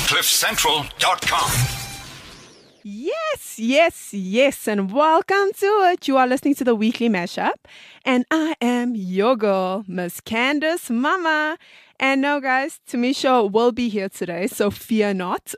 CliffCentral.com. Yes, and welcome to it. You are listening to the Weekly Mashup, and I am your girl, Miss Candace Mama. And no, guys, Tamisha will be here today, so fear not.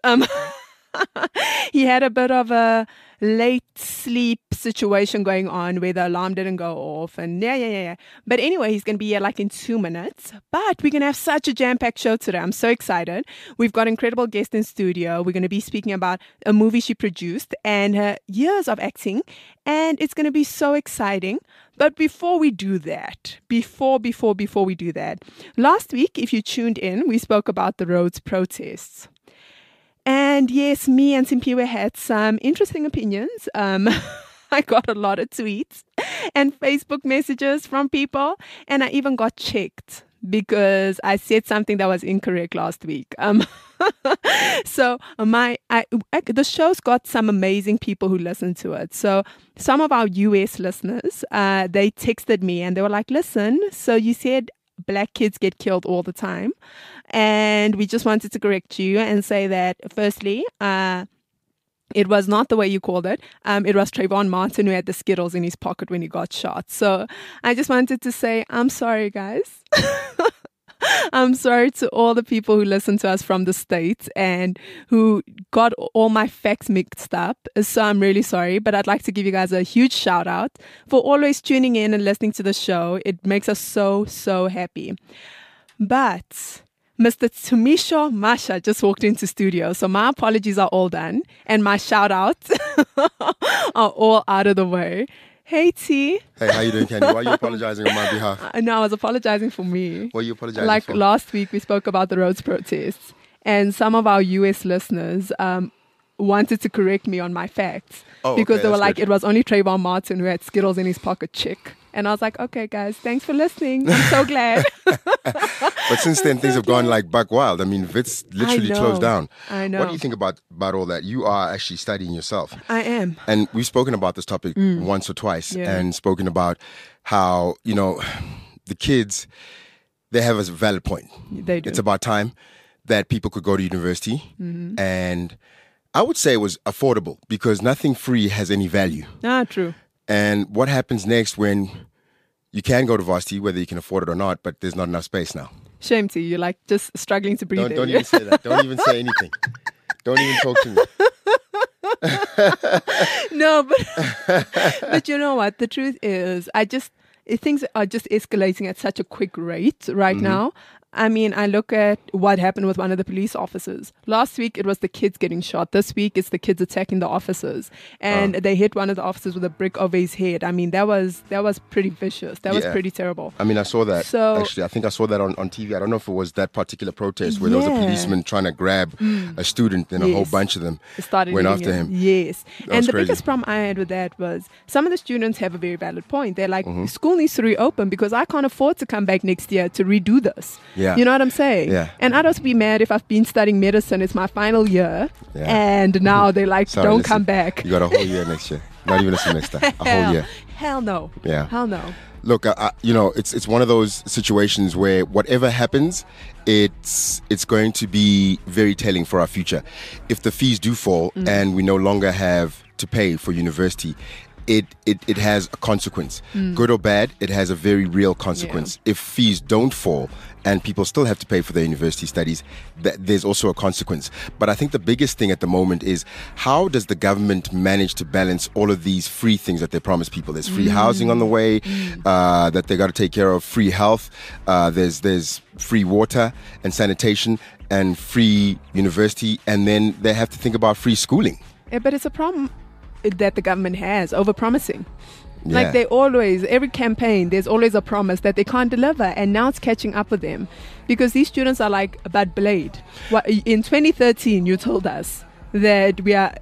He had a bit of a late sleep situation going on where the alarm didn't go off, and yeah. But anyway, he's going to be here like in 2 minutes. But we're going to have such a jam-packed show today. I'm so excited. We've got incredible guests in studio. We're going to be speaking about a movie she produced and her years of acting, and it's going to be so exciting. But before we do that, before we do that, last week, if you tuned in, we spoke about the Rhodes protests. And yes, me and Simpiwe had some interesting opinions. I got a lot of tweets and Facebook messages from people, and I even got checked because I said something that was incorrect last week. So the show's got some amazing people who listen to it. So some of our US listeners, they texted me and they were like, listen, so you said Black kids get killed all the time. And we just wanted to correct you and say that, firstly, it was not the way you called it. It was Trayvon Martin who had the Skittles in his pocket when he got shot. So I just wanted to say, I'm sorry, guys. I'm sorry to all the people who listen to us from the States and who got all my facts mixed up. So I'm really sorry, but I'd like to give you guys a huge shout out for always tuning in and listening to the show. It makes us so happy. But Mr. Tamisha Masha just walked into studio, so my apologies are all done and my shout outs are all out of the way. Hey, T. Hey, how you doing, Candy? Why are you apologizing on my behalf? No, I was apologizing for me. What are you apologizing for? Like last week, we spoke about the Rhodes protests, and some of our US listeners wanted to correct me on my facts because they were like, good. it was only Trayvon Martin who had Skittles in his pocket, chick. And I was like, okay, guys, thanks for listening. I'm so glad. But since then, things have gone like buck wild. I mean, Wits literally closed down. I know. What do you think about all that? You are actually studying yourself. I am. And we've spoken about this topic once or twice and spoken about how, the kids, they have a valid point. They do. It's about time that people could go to university. Mm-hmm. And I would say it was affordable because nothing free has any value. True. And what happens next when you can go to varsity, whether you can afford it or not, but there's not enough space now? Shame to you. You're like just struggling to breathe. Don't even say that. Don't even say anything. Don't even talk to me. No, but you know what? The truth is, things are just escalating at such a quick rate right now. I mean, I look at what happened with one of the police officers. Last week, it was the kids getting shot. This week, it's the kids attacking the officers. And they hit one of the officers with a brick over his head. I mean, that was pretty vicious. That was pretty terrible. I mean, I saw that. So, actually, I think I saw that on TV. I don't know if it was that particular protest where there was a policeman trying to grab a student and a whole bunch of them went after him. Yes. And the crazy. biggest problem I had with that was some of the students have a very valid point. They're like, school needs to reopen because I can't afford to come back next year to redo this. Yeah. You know what I'm saying? Yeah. And I'd also be mad if I've been studying medicine, it's my final year, and now they're like, don't come back. You got a whole year next year. Not even a semester. A whole year. Hell no. Yeah. Hell no. Look, it's one of those situations where whatever happens, it's going to be very telling for our future. If the fees do fall and we no longer have to pay for university, it has a consequence. Good or bad, it has a very real consequence. If fees don't fall and people still have to pay for their university studies, there's also a consequence. But I think the biggest thing at the moment is, how does the government manage to balance all of these free things that they promise people? There's free housing on the way, that they got to take care of, free health, there's free water and sanitation and free university, and then they have to think about free schooling. Yeah, but it's a problem that the government has, over-promising. Yeah. Like they always, every campaign, there's always a promise that they can't deliver, and now it's catching up with them because these students are like, but Blade, in 2013 you told us that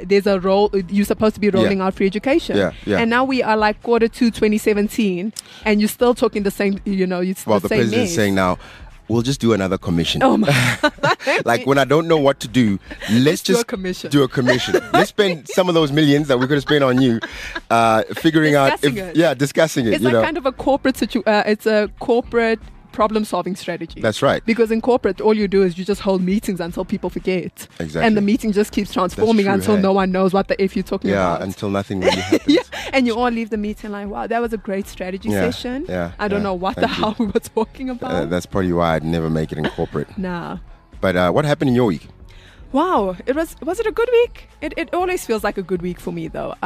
you're supposed to be rolling out free education, and now we are like Q2 2017 and you're still talking the same, it's well, the the same president's mess. saying now, we'll just do another commission. Oh my. Like when I don't know what to do, let's just do a commission. Let's spend some of those millions that we could have spent on you, figuring discussing out discussing it. It's like kind of a corporate it's a corporate problem-solving strategy. That's right. Because in corporate, all you do is you just hold meetings until people forget. Exactly. And the meeting just keeps transforming true, until hey. no one knows what the F you're talking about. Yeah, until nothing really happens. Yeah, and you all leave the meeting like, wow, that was a great strategy session. Yeah, I don't yeah. know what Thank the you. hell we were talking about. That's probably why I'd never make it in corporate. Nah. But what happened in your week? Wow, was it a good week? It always feels like a good week for me though.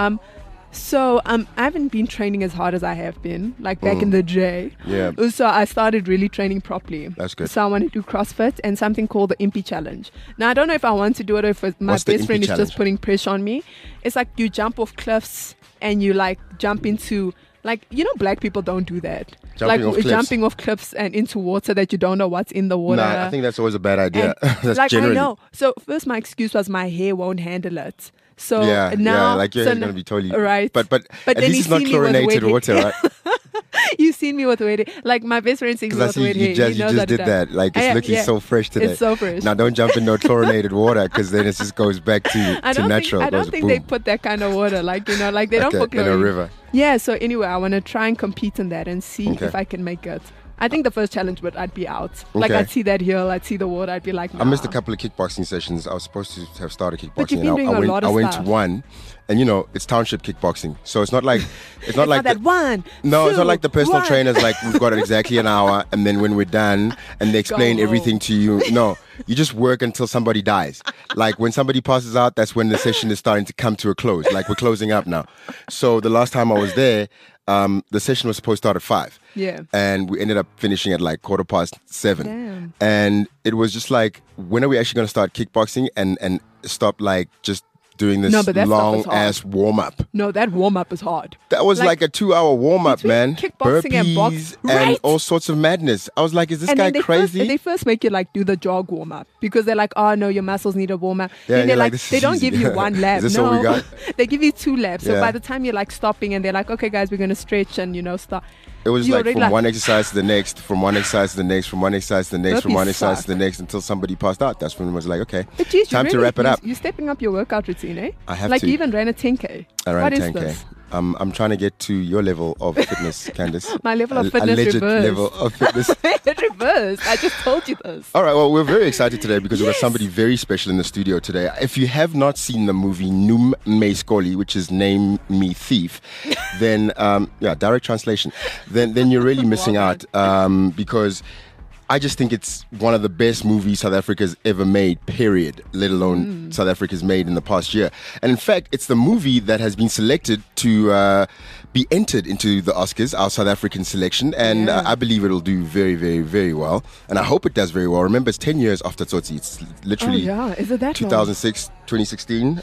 So I haven't been training as hard as I have been, like back in the day. Yeah. So I started really training properly. That's good. So I want to do CrossFit and something called the Impy Challenge. Now I don't know if I want to do it or if my What's the best Impy friend is Challenge? just putting pressure on me. It's like you jump off cliffs and you like jump into like black people don't do that. Jumping off cliffs. Jumping off cliffs and into water that you don't know what's in the water. Nah, I think that's always a bad idea. And, That's like generally. I know. So first my excuse was my hair won't handle it. So Yeah, now like your so hair's n- gonna be totally right. But But at then least you it's not see me with chlorinated wet water, hair. right? You've seen me with wet hair. Like my best friend sees me Because I with see wet you hair. just, He knows you just did it that. Like it's looking so fresh today. It's so fresh. Now don't jump in no chlorinated water because then it just goes back to natural. I don't Goes think boom. they put that kind of water. Like they don't put in a chlorine. river. Yeah. So anyway, I want to try and compete in that and see Okay. if I can make it. I think the first challenge, but I'd be out. Like Okay. I'd see that hill, I'd see the water, I'd be like, nah. I missed a couple of kickboxing sessions. I was supposed to have started kickboxing. But you've been and doing I a went, lot of I went stuff. to one, and it's township kickboxing. So it's not like It's not that one. No, it's not two, like the personal one. trainers. Like we've got exactly an hour, and then when we're done, and they explain Go everything to you. No, you just work until somebody dies. Like when somebody passes out, that's when the session is starting to come to a close. Like we're closing up now. So the last time I was there, the session was supposed to start at 5. Yeah. And we ended up finishing at like 7:15. Damn. And it was just like, when are we actually going to start kickboxing and stop like just doing this No, but that stuff long is hard. ass warm up? No, that warm up is hard. That was like a 2-hour warm up, between man. kickboxing and box- Burpees Right. and all sorts of madness. I was like, is this And guy then crazy? they first make you like do the jog warm up because they're like, oh no, your muscles need a warm up. Yeah, then and they're you're like, like, this they is don't easy. give you one lap. Is this no, all we got? they give you 2 laps. So Yeah. by the time you're like stopping and they're like, okay guys, we're gonna stretch and start. It was you're like already from one exercise to the next, from one exercise to the next, from one exercise to the next, from Burpees one exercise suck. to the next until somebody passed out. That's when it was like, okay, But geez, time to wrap it up. You're stepping up your workout routine, eh? I have like to. you even ran a 10K. I ran What is 10K. this? I'm trying to get to your level of fitness, Candice. My level of fitness alleged reversed. level of fitness. It reversed. I just told you this. All right, well, we're very excited today because we've got Yes. somebody very special in the studio today. If you have not seen the movie Noom Me Skoli, which is Name Me Thief, then, direct translation, then you're really missing out because I just think it's one of the best movies South Africa's ever made, period, let alone South Africa's made in the past year. And in fact, it's the movie that has been selected to be entered into the Oscars, our South African selection. And Yeah. I believe it'll do very, very, very well. And I hope it does very well. Remember, it's 10 years after Tsotsi. It's literally Oh yeah, is it that long? 2006, 2016.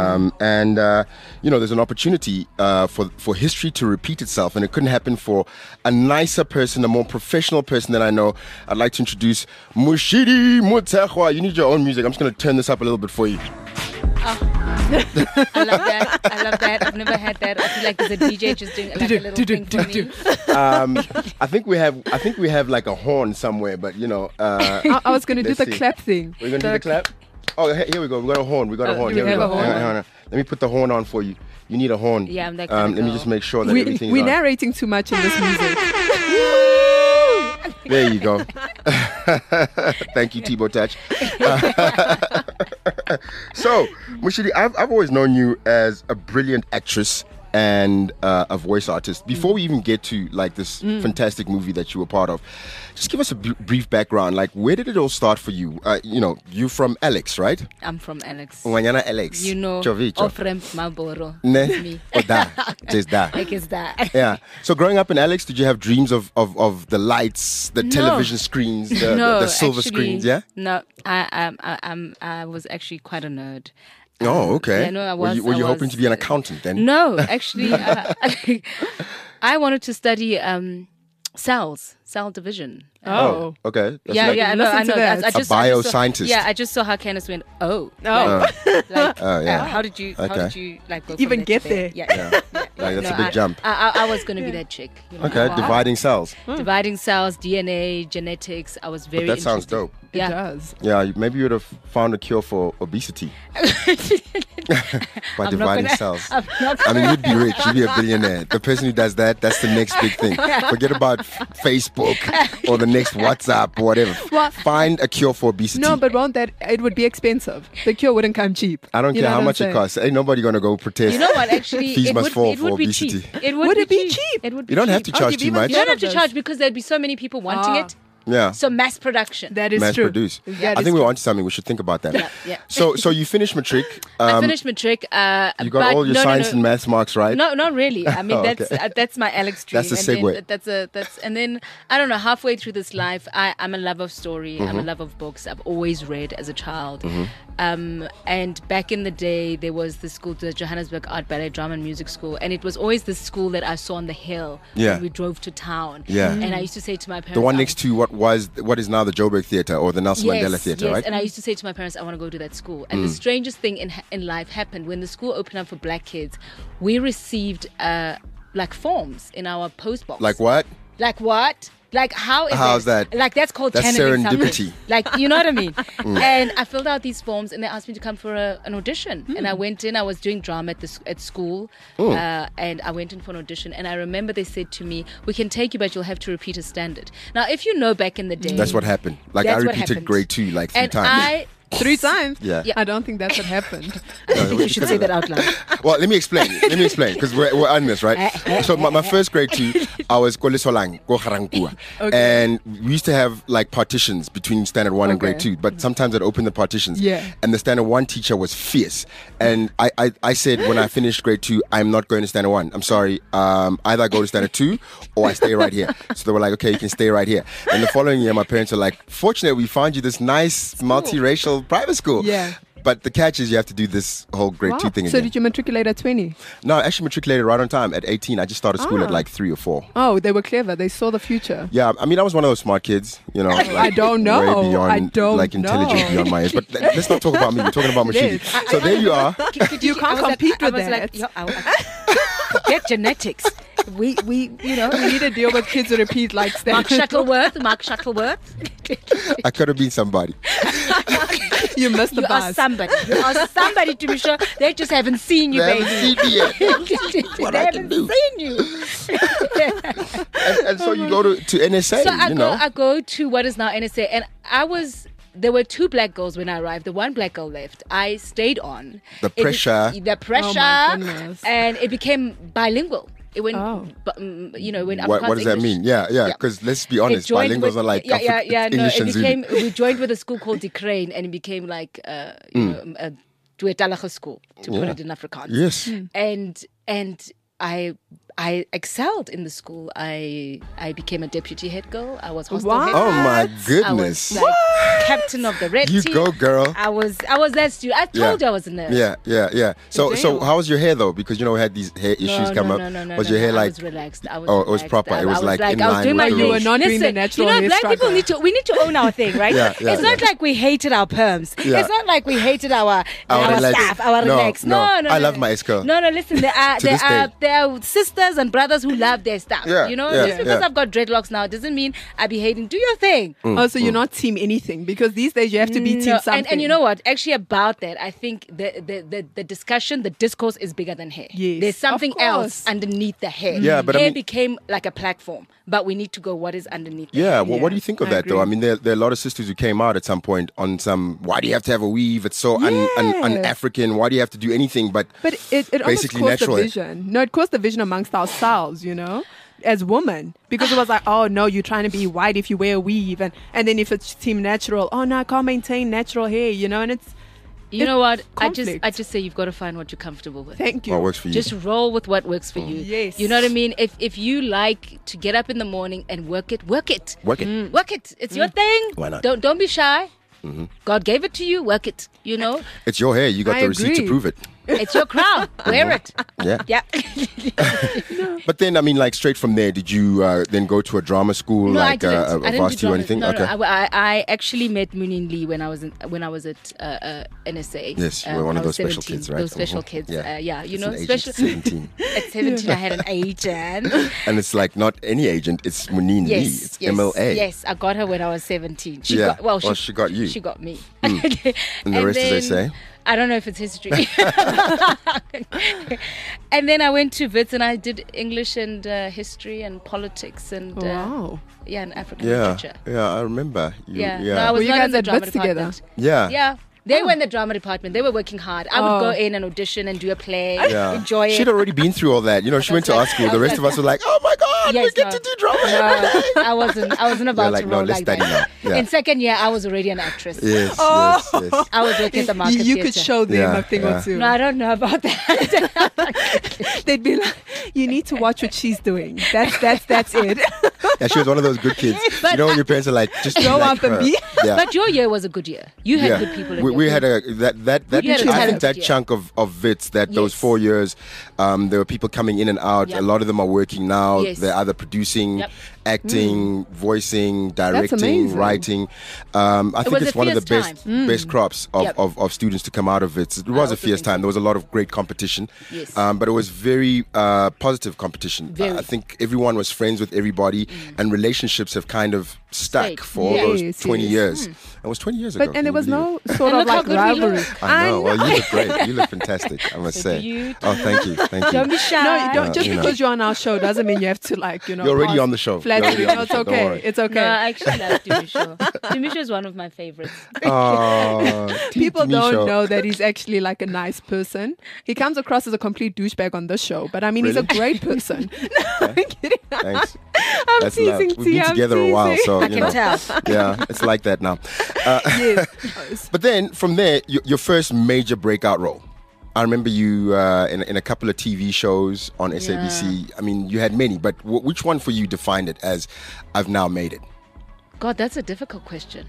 There's an opportunity for history to repeat itself, and it couldn't happen for a nicer person, a more professional person than I know. I'd like to introduce Mushidi Mutekwa. You need your own music. I'm just going to turn this up a little bit for you. I love that. I've never had that. I feel like there's a DJ just doing like a little thing for me. I think we have like a horn somewhere, but I was gonna do Let's the see. clap thing. we're going to do the clap. Oh, here we go. We got a horn. We got a horn. do Here we we have go. a horn? Hang on. Let me put the horn on for you. You need a horn. Yeah, I'm that kind of Let me girl. just make sure that everything's We're on. narrating too much in this music. There you go. Thank you, Thibaut Touch. So, Mushidi, I've always known you as a brilliant actress and a voice artist. Before we even get to like this fantastic movie that you were part of, just give us a brief background. Like, where did it all start for you? You from Alex, right? I'm from Alex. Wanyana Alex. You know, Chovicho. Ofrem Maboro. Ne? That's me. Oda. Just that. Like it's that. Yeah. So growing up in Alex, did you have dreams of the lights, the No. television screens, the silver actually, screens? Yeah. No, I was actually quite a nerd. Oh, okay. Yeah, no, I Were was. you I hoping was- to be an accountant then? No, actually, I wanted to study cell division. Oh. Okay. That's Yeah, like- yeah, I know, listen I to know. that. I A just, I just saw- bioscientist. Yeah, I just saw how Candace went. Oh, Oh. like, Oh, yeah. how did you Okay. like go Even from get to there? there? Yeah. Like, that's No, a big jump. I was going to be that chick. You know? Okay, dividing cells. Dividing cells, DNA, genetics. I was very. That sounds interested. dope. It Yeah. does. Yeah, maybe you would have found a cure for obesity by I'm not dividing gonna- cells. I'm not I mean, you'd be rich. You'd be a billionaire. The person who does that, that's the next big thing. Forget about face Facebook or the next WhatsApp or whatever. Well, Find a cure for obesity. No, but won't that? It would be expensive. The cure wouldn't come cheap. I don't You care know how what much I'm it costs. Ain't nobody gonna go protest. You know what? Actually, Fees it must would, fall it for would be obesity. cheap. It would, Would be, it be cheap. cheap? It would be You don't have cheap. to charge you've too even much. You don't have to Those. charge because there'd be so many people wanting Ah. it. Yeah. So mass production. That is Mass true. produce. That I is think we're true. onto something. We should think about that. Yeah. So you finished matric. I finished matric. You got all your science and maths marks right. No, not really. I mean, Oh, okay. that's my Alex dream. That's the and segue. then and then I don't know. Halfway through this life, I'm a love of story. Mm-hmm. I'm a love of books. I've always read as a child. And back in the day, there was this school, the Johannesburg Art Ballet Drama and Music School, and it was always the school that I saw on the hill Yeah. when we drove to town. Yeah. And I used to say to my parents, The one next to what is now the Joburg Theatre or the Nelson Mandela Theatre, yes. right? And I used to say to my parents, I want to go to that school. And the strangest thing in life happened when the school opened up for black kids. We received like forms in our post box. Like what? Like what? Like How's that? Like that's called That's channeling serendipity. something. Like, you know what I mean? And I filled out these forms and they asked me to come for an audition. And I went in. I was doing drama at school, and I went in for an audition. And I remember they said to me, "We can take you, but you'll have to repeat a standard." Now, if you know, back in the day, That's what happened. Like I That's what repeated happened. grade 2 like 3 and times. 3 times? Yeah. I don't think that's what happened. I don't think you should say that out loud. Well, let me explain because we're on this, right? So my first grade 2, I was Ko Lesolang, Ko Garankua. And we used to have like partitions between standard 1 and grade Okay. 2, but sometimes I'd open the partitions. Yeah. And the standard 1 teacher was fierce. And I said when I finished grade 2, I'm not going to standard 1. I'm sorry. Either I go to standard 2 or I stay right here. So they were like, okay, you can stay right here. And the following year, my parents were like, fortunately, we found you this nice multiracial private school. Yeah. But the catch is you have to do this whole grade 2 thing So again. did you matriculate at 20? No, I actually matriculated right on time at 18. I just started school at Ah. like 3 or 4. Oh, they were clever. They saw the future. Yeah, I mean, I was one of those smart kids, you know. Like, I don't know. Way beyond, I don't like, intelligent know. beyond my age. But let's not talk about me. We're talking about Mashidi. Yes. So there you are. You can't compete with that. Get genetics. We you know. We need to deal with kids who repeat like Mark standard. Shuttleworth. I could have been somebody. You missed the You are bus. somebody. You are somebody, to be sure. They just haven't seen you, They baby. haven't seen me yet. What They I can haven't do. seen you. And so you go to NSA, So you know. I go to what is now NSA, and there were 2 black girls when I arrived. The one black girl left. I stayed on. The pressure. The pressure. Oh, my goodness. And it became bilingual. It went, Oh. you know, when What does that mean? Yeah. Because let's be honest, bilinguals are like English and Zulu. We joined with a school called De Crane, and it became like you know, a Duetalige school, to put it in Afrikaans. Yes. And I excelled in the school. I became a deputy head girl. I was hostel Wow. head Oh girl. my I was goodness. like captain of the red You team. go, girl. I was that student. I told you I was a nurse. Yeah. So Damn. how was your hair though? Because you know we had these hair issues come up. Was your hair I like? was relaxed. I was Oh, it was relaxed. proper. It was like in I was line doing with my the thing. rules. You were not doing the Listen, natural you know, hair black people struggle. we need to own our thing, right? Yeah, it's not like we hated our perms. Yeah. It's not like we hated our relax. staff, our No, relax. no. No. I love my ex-girl. No. Listen, there are To this day. there are sisters and brothers who love their stuff. Yeah, You know, yeah, just because yeah. I've got dreadlocks now doesn't mean I be hating. Do your thing. Oh, so you're not team anything because these days you have to be team No, something. and you know what? Actually, about that, I think the discussion, the discourse is bigger than hair. Yes, There's of something course. else underneath the hair. Yeah, but I hair mean- became like a platform, but we need to go. What is underneath? the Yeah, hair? well, what do you think of I that though? I agree. mean, there are a lot of sisters who came out at some point on some. Why do you have to have a weave? It's so Yeah. un-African. Why do you have to do anything but? But it almost Basically caused natural. division. No, it caused division amongst ourselves, you know, as women. Because it was like, oh, no, you're trying to be white if you wear a weave. And then if it's team natural, oh, no, I can't maintain natural hair, you know, and it's, You know what? conflict. I just say you've got to find what you're comfortable with. thank you. What works for you? Just roll with what works for you. Yes. You know what I mean? If you like to get up in the morning and work it. Work it. Work it. It's your thing. Why not? Don't be shy. God gave it to you. Work it. You know, It's your hair. You got I the receipt to agree. prove it. it's your crown. Wear it. Yeah. Yeah. But then, I mean, like straight from there, did you then go to a drama school, No, like I didn't. a I didn't do varsity or drama. anything? No, Okay. I actually met Munin Lee when I was at NSA. Yes, you were one when of I was those special 17. kids, right? Those special Mhm. kids. Yeah. Yeah, you It's know, an agent, special. 17. At 17, I had an agent. And it's like not any agent, it's Muneen Lee. Yes, It's yes, MLA. Yes, I got her when I was 17. Yeah. She got Well, she got you. She got me. And the rest, as they say? I don't know if it's history. And then I went to Wits and I did English and history and politics and Wow. and African Yeah, literature. yeah, I remember. You, Yeah. yeah. No, I was Were you not guys in the at drama Wits together? department. yeah. Yeah. They were in the drama department. They were working hard. I would Oh. go in and audition and do a play, Yeah. enjoy it. She'd already been through all that. You know, she went to art school. The rest of us were like, oh my God, we Yes, get no. to do drama. No, I wasn't about like, to no, roll let's like study that. now. Yeah. In second year, I was already an actress. Yes, Oh. yes. I was working at the market You could theatre. show them Yeah, a thing yeah. or two. No, I don't know about that. They'd be like, you need to watch what she's doing. That's it. Yeah, she was one of those good kids. But you know, when your parents are like, just be Go like out the her. beat. Yeah. But your year was a good year. You had yeah. good people in we, your we group. had that You had a I think talent, that yeah. chunk of Wits, that those Yes. 4 years, there were people coming in and out. Yep. A lot of them are working now. Yes. They're either producing, Yep. acting, voicing, directing, amazing. writing. I think was it's a one of the fierce best time. best crops of, Yep. of students to come out of it. It was a also fierce think time. so. There was a lot of great competition. Yes. But it was very positive competition. Very. I think everyone was friends with everybody, and relationships have kind of stuck Stayed. for all Yes, those 20 yes. years. It was 20 years ago. But and Can there you was believe it? no sort And of look how like good we rivalry. look. I know. Well, you look great. You look fantastic. I must say. you Oh, thank you. Thank you. Don't be shy. No, you don't. Yeah, Just you know. because you're on our show doesn't mean you have to like You're already pass on the show. Flattery. You're already on No, the it's show. Don't okay. worry. It's okay. No, I actually love Timisho. Timisho is one of my favorites. Oh, People Timmy don't show. know that he's actually like a nice person. He comes across as a complete douchebag on this show, but I mean, he's a Really? great person. No, I'm kidding. Thanks. I'm That's teasing love. We've T, been I'm together a while, teasing. so I you can know. tell. Yeah, it's like that now. Yes. But then from there, your first major breakout role. I remember you in a couple of TV shows on SABC. I mean, you had many, but which one for you defined it as I've now made it? God, that's a difficult question.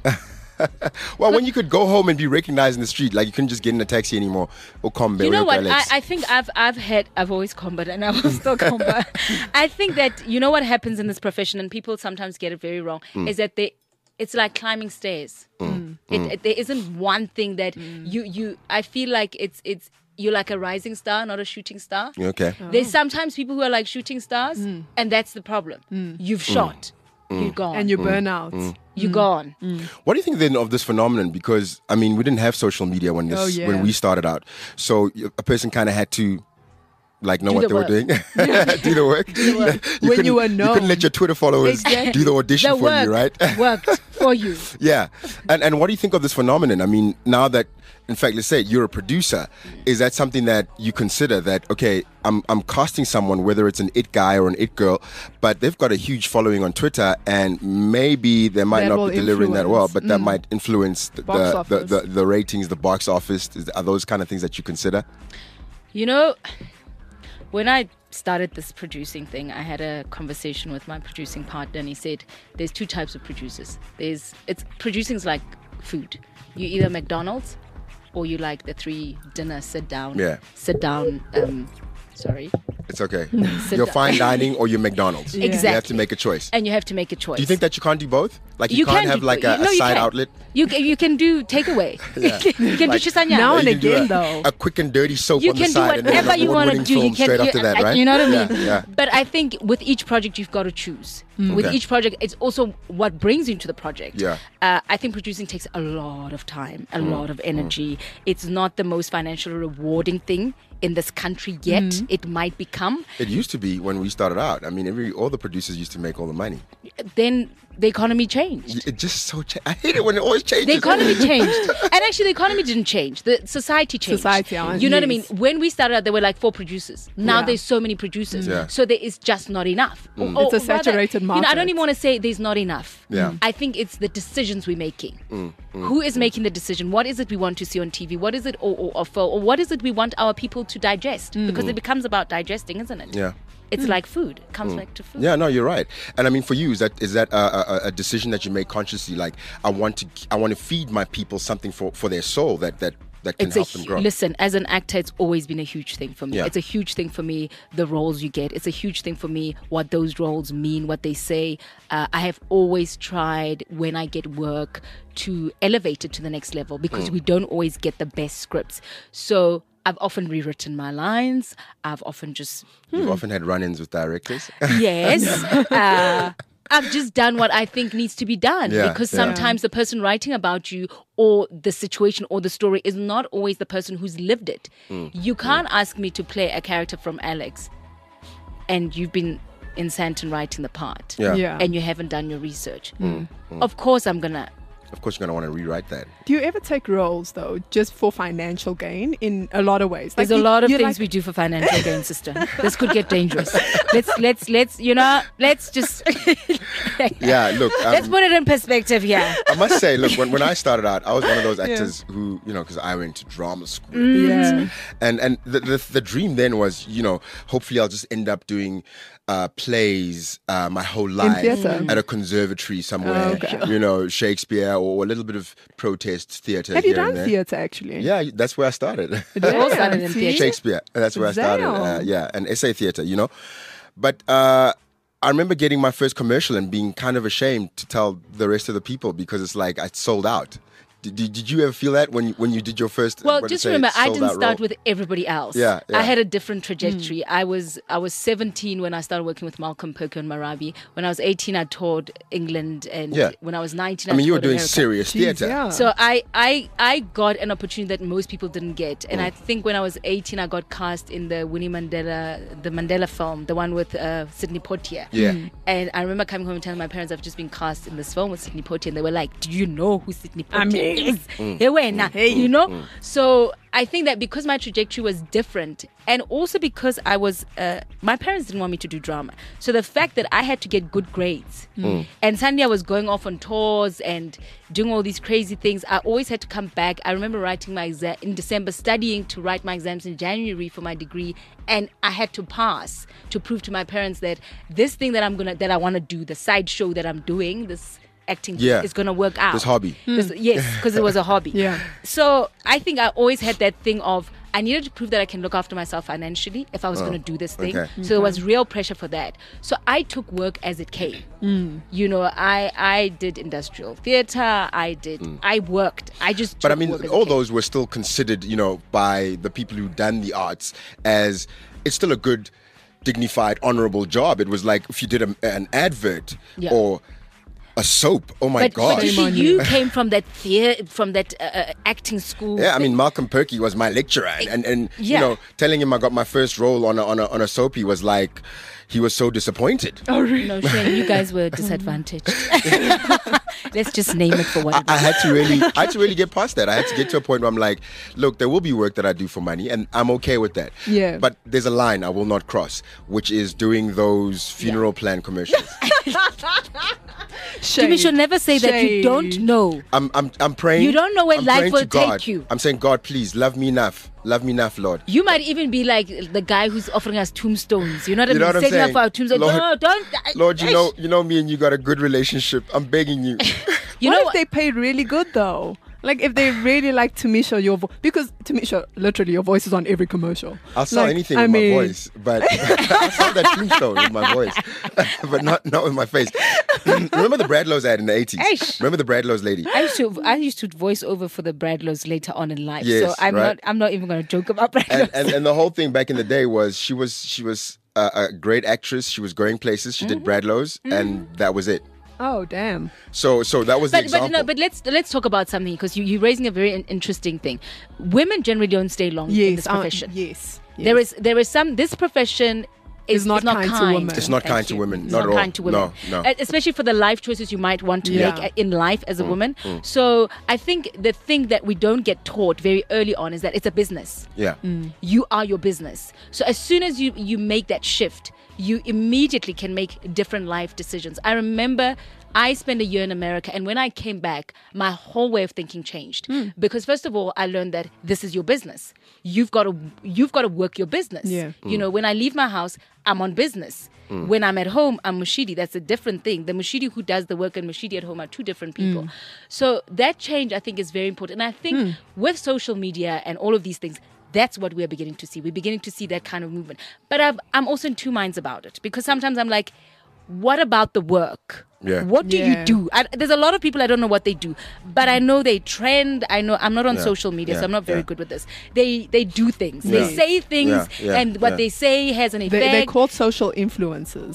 Well, when you could go home and be recognized in the street, like you couldn't just get in a taxi anymore or combat. You know what? I think I've always combat and I will still combat. I think that you know what happens in this profession, and people sometimes get it very wrong, is that it's like climbing stairs. There isn't one thing that you. I feel like it's you're like a rising star, not a shooting star. Okay. There's sometimes people who are like shooting stars, and that's the problem. You've shot, you're gone, And you burn out. you're gone. What do you think then of this phenomenon? Because I mean, we didn't have social media when Oh, yeah. when we started out, so a person kind of had to like know Do what the they were work. doing, do the work. When couldn't- you were you known. couldn't let your Twitter followers Exactly. do the audition The for work you, right? worked for you. Yeah, and what do you think of this phenomenon? I mean, now that, in fact, let's say you're a producer, is that something that you consider that okay, I'm casting someone, whether it's an it guy or an it girl, but they've got a huge following on Twitter, and maybe they might That not will be delivering that well, influence. but that might influence Box office. the ratings, the box office. Are those kind of things that you consider? You know, when I started this producing thing, I had a conversation with my producing partner, and he said, "There's two types of producers. Producing's like food. You either McDonald's, or you like the 3 dinner sit down. Yeah. Sit down. Sorry. It's okay. Sit You're down. fine dining or you're McDonald's. Yeah. You have to Exactly. make a choice. And you have to make a choice. Do you think that you can't do both? Like you can't can have do- like no, a you side can. outlet? You can do takeaway. Yeah. You can Like- do chisanya. Now Or and you can do again, though. a quick and dirty soap You on the can do side, and then whatever an you want to award-winning do. You film can, straight after that, right? You know what I mean? Yeah. But I think with each project, you've got to choose. With Okay. each project, it's also what brings you into the project. Yeah. I think producing takes a lot of time, a lot of energy. It's not the most financially rewarding thing in this country yet. It might become. It used to be when we started out. I mean, all the producers used to make all the money. Then the economy changed. It just so. I hate it when it always changes. The economy changed. And actually, the economy didn't change. The society changed. Society, you know what I mean? yes. When we started out, there were like 4 producers. Now Yeah. there's so many producers. Yeah. So there is just not enough. Or It's a rather, saturated You know, I don't market. even want to say there's not enough. Yeah. I think it's the decisions we're making. Who is making the decision? What is it we want to see on TV? What is it or offer? Or what is it we want our people to digest? Because it becomes about digesting, isn't it? Yeah. It's like food. It comes back to food. Yeah, no, you're right. And I mean, for you, is that a decision that you make consciously? Like, I want to feed my people something for their soul that can help them grow. Listen, as an actor, it's always been a huge thing for me. Yeah. It's a huge thing for me, the roles you get. It's a huge thing for me, what those roles mean, what they say. I have always tried, when I get work, to elevate it to the next level because we don't always get the best scripts. So I've often rewritten my lines. I've often just, You've often had run-ins with directors. yes. I've just done what I think needs to be done. Yeah, Because yeah. sometimes the person writing about you or the situation or the story is not always the person who's lived it. You can't ask me to play a character from Alex and you've been in Santon writing the part. Yeah. Yeah. And you haven't done your research. Of course I'm gonna. Of course, you're going to want to rewrite that. Do you ever take roles though, just for financial gain in a lot of ways? There's a lot of things we do for financial gain, sister. This could get dangerous. Let's you know, let's just Yeah, look. let's put it in perspective here. I must say, look, when I started out, I was one of those actors who, because I went to drama school. Yeah. And the dream then was, hopefully I'll just end up doing plays my whole life theatre? at a conservatory somewhere, okay. Shakespeare or a little bit of protest theatre. Have you here and done there. theatre actually? Yeah, that's where I started. We all started in see? theatre. Shakespeare. That's where I started. Damn. And essay theatre, But I remember getting my first commercial and being kind of ashamed to tell the rest of the people because it's like I sold out. Did you ever feel that when you did your first? Well, just remember, I didn't start role? with everybody else. Yeah. I had a different trajectory. I was 17 when I started working with Malcolm Perker and Marabi. When I was 18, I toured England, and when I was 19, I mean, you were toured doing America. serious theatre. Yeah. So I got an opportunity that most people didn't get, and I think when I was 18, I got cast in the Winnie Mandela, the Mandela film, the one with Sidney Poitier. Yeah. And I remember coming home and telling my parents I've just been cast in this film with Sidney Poitier, and they were like, "Do you know who Sidney Poitier I mean, is?" So I think that because my trajectory was different, and also because I was, my parents didn't want me to do drama. So the fact that I had to get good grades, and suddenly I was going off on tours and doing all these crazy things, I always had to come back. I remember writing my exam in December, studying to write my exams in January for my degree, and I had to pass to prove to my parents that this thing that I want to do, the side show that I'm doing, this acting is going to work out. This hobby. Yes, because it was a hobby. Yeah. So I think I always had that thing of I needed to prove that I can look after myself financially if I was going to do this thing. Okay. So there was real pressure for that. So I took work as it came. I did industrial theatre. I worked. I just But I took mean, work as it all came. those were still considered, by the people who done the arts as it's still a good, dignified, honourable job. It was like if you did an advert or a soap. Oh my But gosh! you see, you came from that acting school. Yeah, I mean, Malcolm Perky was my lecturer, and telling him I got my first role on a soap, he was like, he was so disappointed. Oh, really? No, Shane, you guys were disadvantaged. Let's just name it for what it I is. had to really get past that. I had to get to a point where I'm like, look, there will be work that I do for money, and I'm okay with that. Yeah. But there's a line I will not cross, which is doing those funeral plan commercials. Jimmy should never say that you don't know. I'm praying. You don't know where I'm life praying will to God. take you. I'm saying, God, please love me enough, Lord. You might even be like the guy who's offering us tombstones. You know what I You mean? know what I'm Setting up saying? for our tombstones. Lord- No, don't. Lord, you know me and you got a good relationship. I'm begging you. You what know if what? they paid really good though? Like if they really like Tamisha, your because Tamisha, literally your voice is on every commercial. I'll sell Like, anything I with mean- my voice, but I'll sell that tombstone with my voice, but not with my face. Remember the Bradlow's ad in the 80s? Eish. Remember the Bradlow's lady? I used to voice over for the Bradlows later on in life. Yes, so I'm right. not even going to joke about Bradlows. And the whole thing back in the day was she was a great actress. She was going places. She did Bradlow's, and that was it. Oh damn! So that was the example. But let's talk about something because you're raising a very interesting thing. Women generally don't stay long in this profession. Yes. There is some this profession is not kind to women. It's not Thank kind to you. women. It's Not not at all. kind to women. No. Especially for the life choices you might want to Yeah. make in life as a woman. So I think the thing that we don't get taught very early on is that it's a business. Yeah. You are your business. So as soon as you make that shift, you immediately can make different life decisions. I remember I spent a year in America, and when I came back, my whole way of thinking changed. Because first of all, I learned that this is your business. You've got to work your business. Yeah. When I leave my house, I'm on business. When I'm at home, I'm Mushidi. That's a different thing. The Mushidi who does the work and Mushidi at home are two different people. So that change, I think, is very important. And I think with social media and all of these things, that's what we're beginning to see. We're beginning to see that kind of movement. But I'm also in two minds about it. Because sometimes I'm like, what about the work? Yeah. What do Yeah. you do? There's a lot of people I don't know what they do, but I know they trend. I know I'm not on social media, so I'm not very good with this. They do things. They say things, Yeah. and what they say has an effect. They're called social influencers.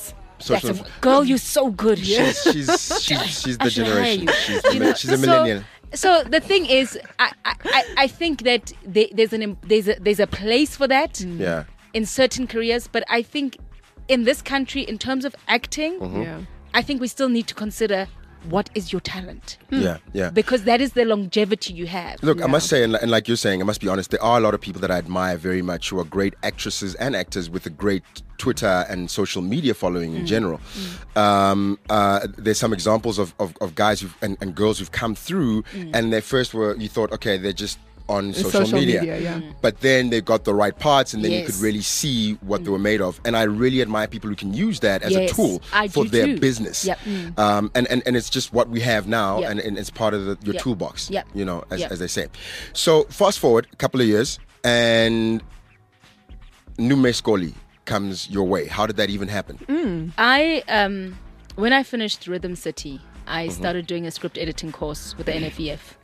social. Girl, you're so good. She's the generation. She's a So- millennial. So the thing is, I think that there's a place for that Yeah. in certain careers, but I think in this country, in terms of acting, Yeah. I think we still need to consider what is your talent, Yeah. because that is the longevity you have. Look, I must say, and like you're saying, I must be honest, there are a lot of people that I admire very much who are great actresses and actors with a great Twitter and social media following in general. There's some examples of guys and girls who've come through and they first you thought, okay, they're just on social media. Yeah. But then they got the right parts and then you Yes. could really see what they were made of. And I really admire people who can use that as Yes, a tool I for do their too. business. Yep. And it's just what we have now Yep. and it's part of your Yep. toolbox, Yep. you know, Yep. as they say. So fast forward a couple of years and Nume Skoli comes your way. How did that even happen? I when I finished Rhythm City, I started doing a script editing course with the NFEF,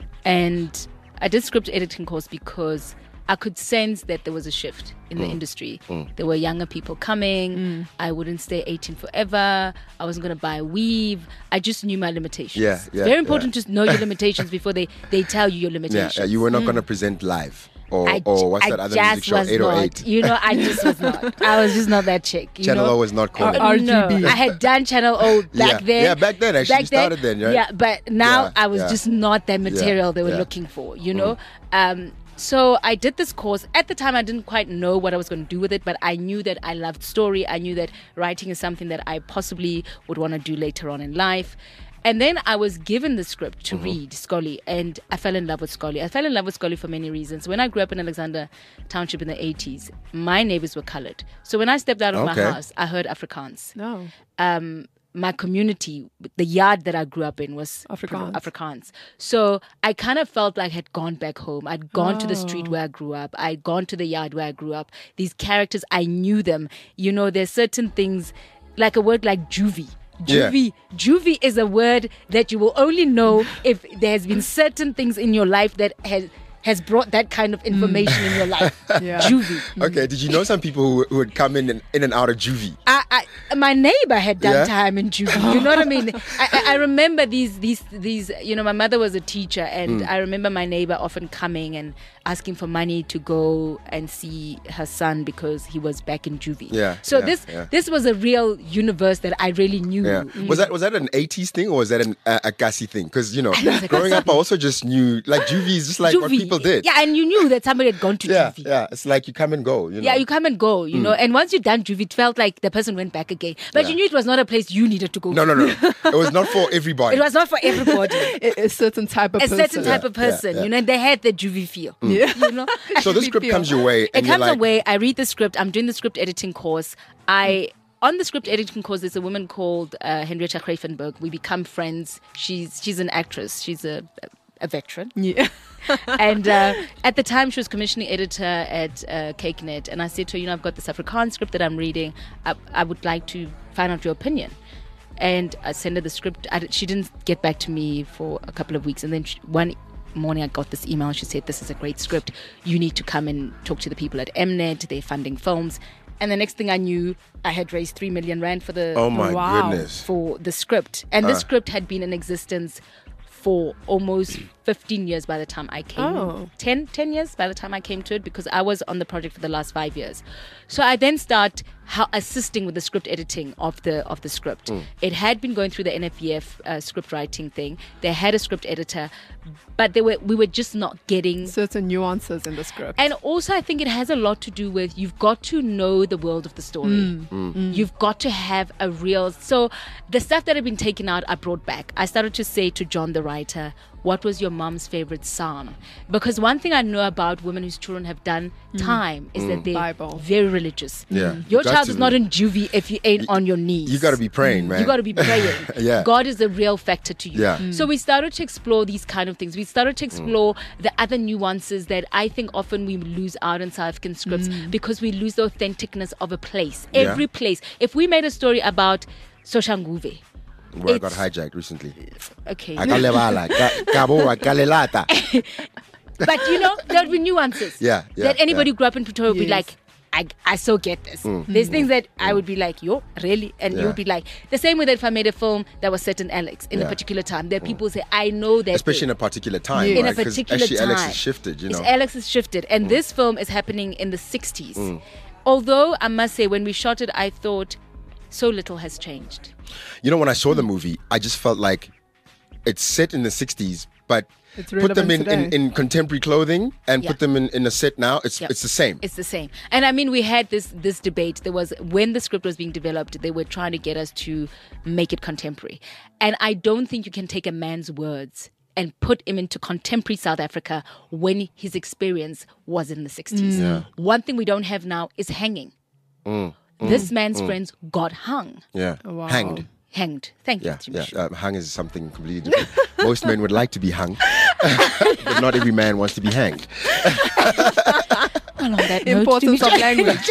and I did script editing course because I could sense that there was a shift in the industry. There were younger people coming. I wouldn't stay 18 forever. I wasn't going to buy a weave. I just knew my limitations. Yeah, It's yeah, very important yeah. to know your limitations before they tell you your limitations. You were not going to present live. Or what's that other just music show? was 808. not. You know, I just was not. I was just not that chick. You Channel know? O was not cool. RGB. No, I had done Channel O back Yeah. then. Yeah, back then, actually. You started then, right? Yeah, but now Yeah, I was yeah. just not that material they were yeah. looking for, you know? So I did this course. At the time, I didn't quite know what I was going to do with it, but I knew that I loved story. I knew that writing is something that I possibly would want to do later on in life. And then I was given the script to read Skoli, and I fell in love with Skoli. I fell in love with Skoli for many reasons. When I grew up in Alexander Township in the 80s, my neighbors were colored. So when I stepped out of my Okay. house, I heard Afrikaans. No. My community, the yard that I grew up in was Afrikaans. So I kind of felt like I had gone back home. I'd gone to the street where I grew up. I'd gone to the yard where I grew up. These characters, I knew them. You know, there's certain things, like a word like juvie. Yeah. Juvie is a word that you will only know if there has been certain things in your life that has brought that kind of information in your life. Yeah. Juvie. Okay, did you know some people who would come in and out of juvie? My neighbor had done Yeah? time in juvie. You know what I mean? I remember these. You know, my mother was a teacher, and I remember my neighbor often coming and asking for money to go and see her son because he was back in juvie. Yeah, So yeah. this was a real universe that I really knew. Yeah. Was that an 80s thing or was that a Kasi thing? Because, you know, think it's a growing Kasi up, I also just knew, like, juvie is just like what Juvie. people did. Yeah, and you knew that somebody had gone to Yeah, juvie. yeah. It's like you come and go, you know. Yeah, you come and go, you know. And once you've done juvie, it felt like the person went back again. But Yeah. you knew it was not a place you needed to go No. It was not for everybody. It was not for everybody. A certain type of A person. certain type of person, yeah. you know, and they had the juvie feel. Yeah. You know? So this script comes your way. It And you're comes like, away. I read the script. I'm doing the script editing course. On the script editing course, there's a woman called Henrietta Greifenberg. We become friends. She's an actress. She's a veteran. Yeah. And at the time, she was commissioning editor at CakeNet. And I said to her, you know, I've got this Afrikaans script that I'm reading. I would like to find out your opinion. And I sent her the script. She didn't get back to me for a couple of weeks. And then one morning I got this email. She said, this is a great script. You need to come and talk to the people at Mnet. They're funding films. And the next thing I knew, I had raised 3 million rand for the oh my Wow. goodness. for the script. And this script had been in existence for almost 15 years by the time I came. Oh. 10 years by the time I came to it, because I was on the project for the last 5 years. So I then start assisting with the script editing of the script. It had been going through the NFEF script writing thing. They had a script editor, but we were just not getting. Certain nuances in the script. And also, I think it has a lot to do with you've got to know the world of the story. You've got to have a real. So the stuff that had been taken out, I brought back. I started to say to John, the writer, what was your mom's favorite psalm? Because one thing I know about women whose children have done time is that they're Bible. very religious. Yeah. Your You got child to is not be. in juvie if you ain't on your knees. You got to be praying, man. You got to be praying. Yeah. God is a real factor to you. Yeah. So we started to explore these kind of things. We started to explore the other nuances that I think often we lose out in South African scripts because we lose the authenticness of a place. Yeah. Every place. If we made a story about Soshanguve, Where I got it's- hijacked recently. okay. Akalebala, Kabo, Akalelata. But you know, there would be nuances. Yeah, yeah, that anybody yeah. who grew up in Pretoria would be Yes. like, I so get this. There's things that I would be like, yo, really? And you would be like, the same way that if I made a film that was set in Alex in a particular time, there are people who say, I know that. Especially in a particular time, in right? a 'Cause particular actually time. Alex has shifted, you know. Alex has shifted. And this film is happening in the 60s. Although I must say, when we shot it, I thought so little has changed. You know, when I saw the movie, I just felt like it's set in the 60s, but It's put them relevant in contemporary clothing and Yeah. put them in a set now, it's the same. It's the same. And I mean, we had this debate. There was, when the script was being developed, they were trying to get us to make it contemporary. And I don't think you can take a man's words and put him into contemporary South Africa when his experience was in the 60s. Yeah. One thing we don't have now is hanging. This man's friends got hung. Yeah. Wow. Hanged. Hanged. Thank you, Yeah, Timish. yeah. Hung is something completely different. Most men would like to be hung, but not every man wants to be hanged. Well, on that note, Importance of Timish- language.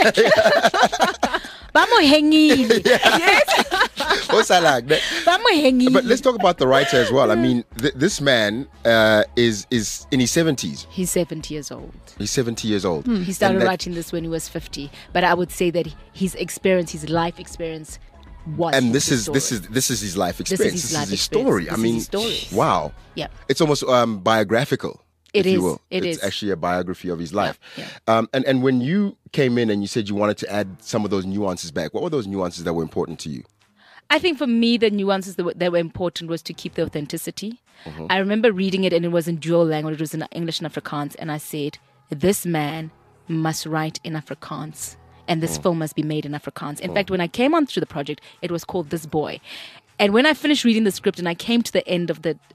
Vamos hanging. What's that like? Vamos hanging. But let's talk about the writer as well. I mean, this man is in his 70s. He's 70 years old. He's 70 years old. He started And that- writing this when he was 50. But I would say that his experience, his life experience, was. And his this story. is his life experience. his life his experience. story. This I is mean, his story. wow. Yeah. It's almost biographical. It if you is. will. It it's is. actually a biography of his life. Yeah. And when you came in and you said you wanted to add some of those nuances back, what were those nuances that were important to you? I think for me, the nuances that were important was to keep the authenticity. I remember reading it, and it was in dual language. It was in English and Afrikaans. And I said, this man must write in Afrikaans. And this film must be made in Afrikaans. In fact, when I came onto the project, it was called This Boy. And when I finished reading the script and I came to the end of the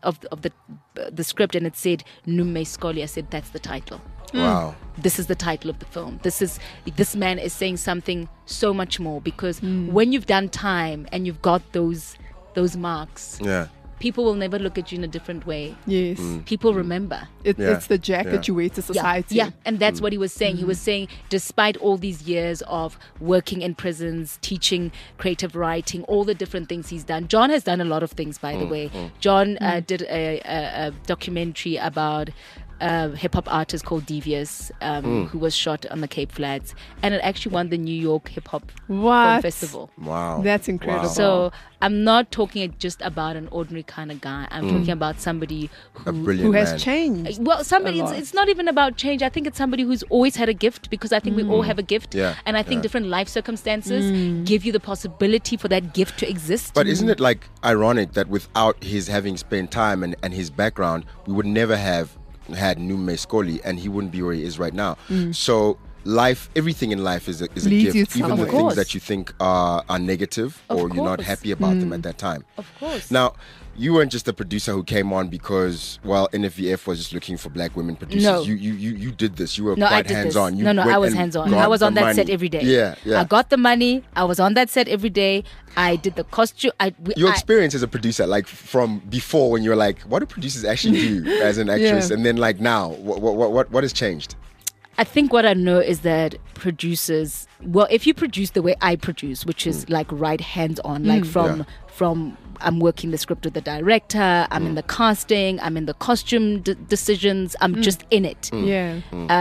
script and it said Nume Skoli, I said, that's the title. Wow. This is the title of the film. This man is saying something so much more, because when you've done time and you've got those marks, Yeah. people will never look at you in a different way. Yes. People remember. It, Yeah. It's the jacket you wear to society. Yeah, and that's what he was saying. He was saying, despite all these years of working in prisons, teaching creative writing, all the different things he's done. John has done a lot of things, by the way. John did a documentary about a hip-hop artist called Devious, who was shot on the Cape Flats, and it actually won the New York Hip-Hop Film What? Festival. Wow. That's incredible. So I'm not talking just about an ordinary kind of guy. I'm talking about somebody a who... brilliant Who has man. changed? Well, somebody, a lot. it's not even about change. I think it's somebody who's always had a gift, because I think we all have a gift. Yeah, And I think yeah. different life circumstances give you the possibility for that gift to exist. But isn't it like ironic that without his having spent time and his background, we would never have had Nume Skoli, and he wouldn't be where he is right now. So life, everything in life is a Leads you gift, to even something. the Of things course. that you think are negative Of or you're not course. happy about them at that time. Of course. Now, you weren't just a producer who came on because, well, NFVF was just looking for black women producers. No. You did this. You were No, I quite did hands-on. this. You No, I went was and hands-on. got I was on the that set money. every day. Yeah, yeah. I got the money. I was on that set every day. I did the costume. Your experience as a producer, like from before when you were like, what do producers actually do as an actress? Yeah. And then like now, what has changed? I think what I know is that producers, well, if you produce the way I produce, which is like right hands on, like from I'm working the script with the director, I'm in the casting, I'm in the costume decisions, I'm just in it. Yeah.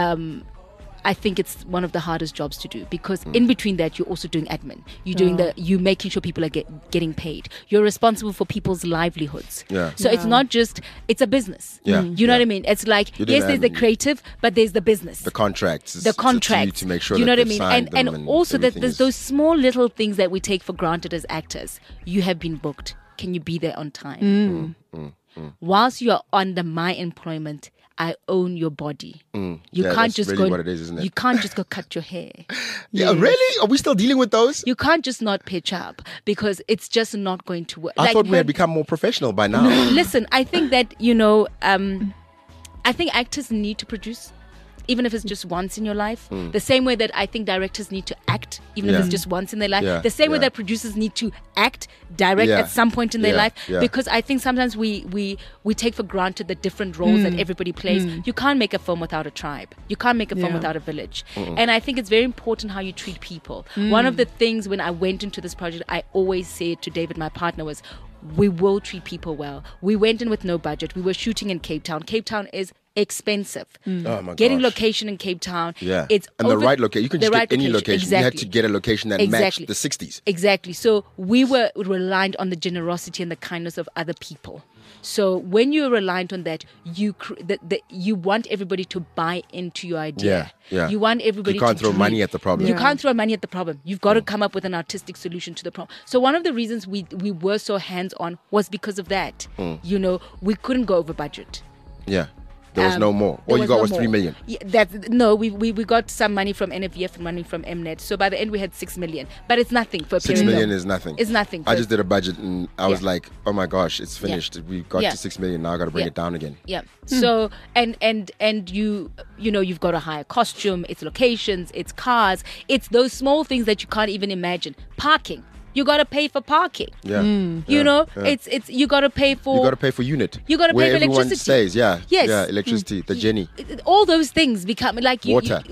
I think it's one of the hardest jobs to do, because in between that you're also doing admin. You're doing you making sure people are getting paid. You're responsible for people's livelihoods. Yeah. So it's not just, it's a business. Yeah. You know what I mean? It's like, You're doing yes, there's the admin. creative, but there's the business. The contracts. The contracts, to make sure you know that what I they've mean, signed and them also that everything there's is- those small little things that we take for granted as actors. You have been booked. Can you be there on time? Whilst you are under my employment, I own your body. You Yeah, can't that's just really go. what it is, isn't it? You can't just go cut your hair. Yeah, really? Are we still dealing with those? You can't just not pitch up, because it's just not going to work. I thought we had become more professional by now. Listen, I think that, I think actors need to produce, even if it's just once in your life. The same way that I think directors need to act, even if Yeah. it's just once in their life. Yeah, The same way yeah. that producers need to act, direct Yeah, at some point in their yeah, life. yeah. Because I think sometimes we take for granted the different roles that everybody plays. You can't make a film without a tribe. You can't make a film Yeah. without a village. And I think it's very important how you treat people. One of the things when I went into this project, I always said to David, my partner, was, we will treat people well. We went in with no budget. We were shooting in Cape Town. Cape Town is expensive. Oh my Getting gosh. location in Cape Town. Yeah. It's and the right location. You can just the get right any location. Exactly. You had to get a location that Exactly. matched the 60s. Exactly. So we were reliant on the generosity and the kindness of other people. So when you're reliant on that, you want everybody to buy into your idea. Yeah. You want everybody. You can't to throw dream. money at the problem. You Yeah. can't throw money at the problem. You've got to come up with an artistic solution to the problem. So one of the reasons we were so hands on was because of that. You know, we couldn't go over budget. Yeah. There was no more. All you got was 3 million. Yeah, we got some money from NFVF and money from Mnet. So by the end we had 6 million. But it's nothing for a 6 period. million is nothing. It's nothing. I just did a budget and I was like, oh my gosh, it's finished. We got Yeah. to 6 million. Now I got to bring it down again. Yeah. So and you know you've got to hire costume, it's locations, it's cars, it's those small things that you can't even imagine. Parking. You got to pay for parking. Yeah. You know, it's you got to pay for. You got to pay for unit. You gotta where pay for everyone electricity. stays. Yeah. Yes. Yeah. Electricity. The Jenny. all those things become like you. Water.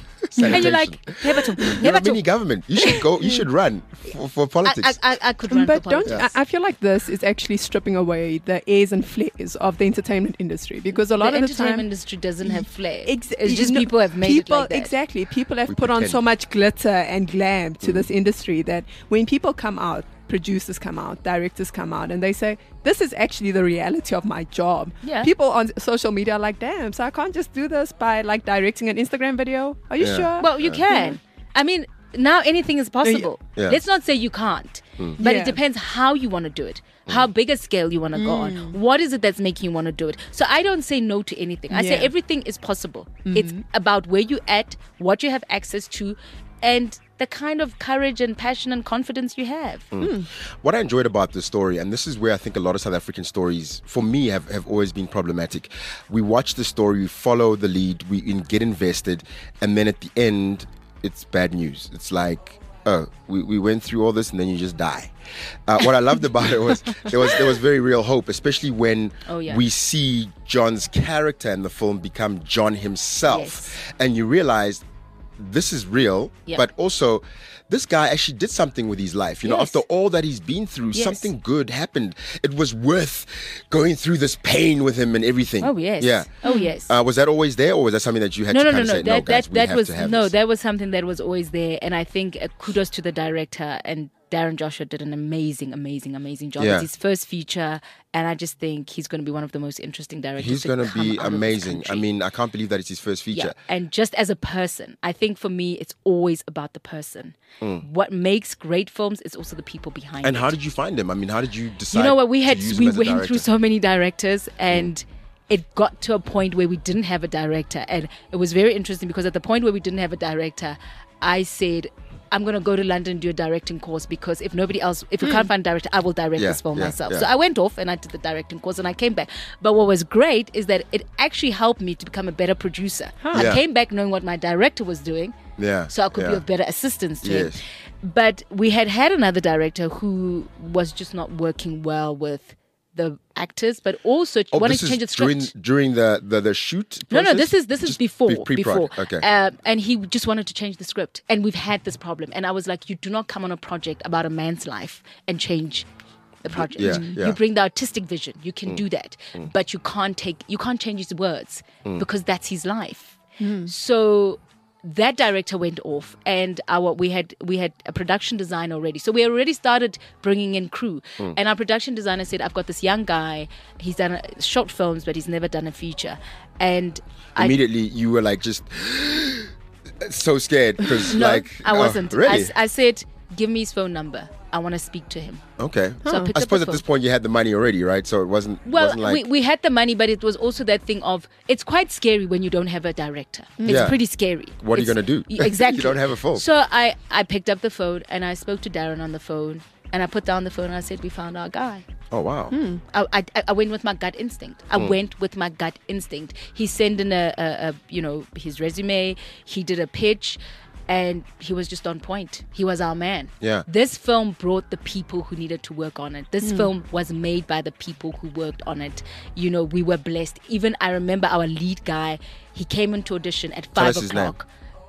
And you're like, You're a mini government. You should go. You should run for politics. I could run But for don't politics. I feel like this is actually stripping away the airs and flares of the entertainment industry, because a lot the of the entertainment time industry doesn't have flair. Ex- It's just you know, people have made people, it like that. Exactly. People have We put on pretend. so much glitter and glam to this industry that when people come out, producers come out, directors come out, and they say, this is actually the reality of my job. Yeah. People on social media are like, damn, so I can't just do this by like directing an Instagram video? Are you Yeah. sure? Well, you can. I mean, now anything is possible. Yeah. Let's not say you can't, but Yeah. it depends how you want to do it, how big a scale you want to go on. What is it that's making you want to do it? So I don't say no to anything. I say Yeah. everything is possible. It's about where you at, what you have access to, and the kind of courage and passion and confidence you have. What I enjoyed about this story, and this is where I think a lot of South African stories, for me, have always been problematic. We watch the story, we follow the lead, we get invested, and then at the end, it's bad news. It's like, oh, we went through all this and then you just die. What I loved about it was there was very real hope, especially when we see John's character in the film become John himself. Yes. And you realize this is real, Yep. but also this guy actually did something with his life. You know, Yes. after all that he's been through, Yes. something good happened. It was worth going through this pain with him and everything. Oh, yes. Yeah. Oh, yes. Was that always there, or was that something that you had to kind of say, no, guys, we have was to have this? that was something that was always there, and I think kudos to the director, and Darren Joshua did an amazing job. Yeah. It's his first feature, and I just think he's going to be one of the most interesting directors. He's going to be amazing. I mean, I can't believe that it's his first feature. Yeah, and just as a person, I think for me, it's always about the person. What makes great films is also the people behind And it. how did you find him? I mean, how did you decide? You know what? We to use him we as a went director? through so many directors, and it got to a point where we didn't have a director, and it was very interesting because at the point where we didn't have a director, I said, I'm going to go to London and do a directing course, because if we can't find a director, I will direct this film myself. So I went off and I did the directing course and I came back. But what was great is that it actually helped me to become a better producer. I Yeah. came back knowing what my director was doing. Yeah. So I could be Yeah. of better assistance to him. Yes. But we had another director who was just not working well with the actors, but also wanted this to is change the script. during the shoot No, process? this is before. Pre-prod. Okay. And he just wanted to change the script, and we've had this problem. And I was like, you do not come on a project about a man's life and change the project. Yeah, yeah. You bring the artistic vision. You can do that, but you can't change his words because that's his life. So that director went off, and we had a production designer already. So we already started bringing in crew, and our production designer said, "I've got this young guy. He's done short films, but he's never done a feature." And Immediately, you were like just so scared because no, like I wasn't. Really? I said, "Give me his phone number. I want to speak to him." Okay. So I picked I up suppose the at this phone. point you had the money already, right? So it wasn't. Well, wasn't like, we had the money, but it was also that thing of it's quite scary when you don't have a director. It's Yeah. pretty scary. What are you It's- gonna do? Exactly. You don't have a phone. So I picked up the phone and I spoke to Darren on the phone, and I put down the phone and I said, "We found our guy." Oh wow. I went with my gut instinct. I went with my gut instinct. He sent in a his resume. He did a pitch, and he was just on point. He was our man. Yeah. This film brought the people who needed to work on it. This film was made by the people who worked on it. You know, we were blessed. Even I remember our lead guy. He came into audition at Tell 5 us his name. o'clock.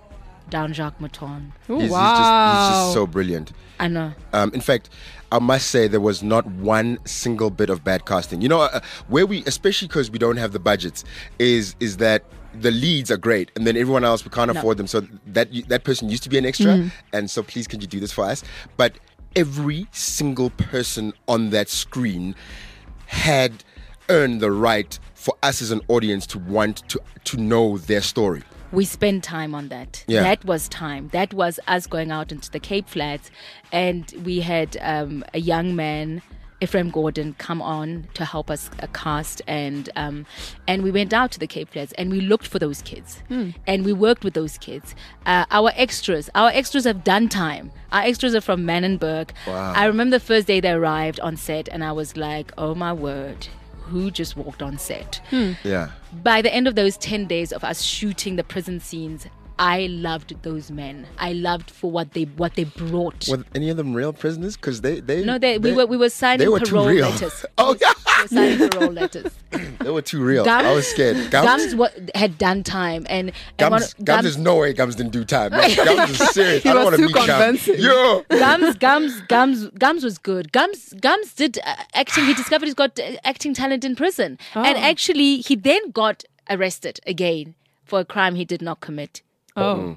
down Jacques Mouton. Ooh, He's wow. just so brilliant. I know. In fact, I must say there was not one single bit of bad casting. You know, where we, especially because we don't have the budgets, is that the leads are great, and then everyone else we can't afford them. So that person used to be an extra, and so please, can you do this for us? But every single person on that screen had earned the right for us as an audience to want to know their story. We spent time on that. Yeah. That was time. That was us going out into the Cape Flats, and we had a young man, Ephraim Gordon, come on to help us cast, and we went out to the Cape Flats and we looked for those kids, and we worked with those kids. Our extras have done time. Our extras are from Manenberg. Wow. I remember the first day they arrived on set, and I was like, oh my word, who just walked on set? Yeah. By the end of those 10 days of us shooting the prison scenes, I loved those men. I loved for what they brought. Were any of them real prisoners? Because We were signing were too parole real. letters. Oh, yeah. We were signing parole letters. They were too real. I was scared. Gums had done time, and Gums is no way Gums didn't do time. No, Gums is serious. I don't was want to too meet convincing. Gums. Yo. Gums was good. Gums did acting. He discovered he's got acting talent in prison, and actually he then got arrested again for a crime he did not commit. Oh.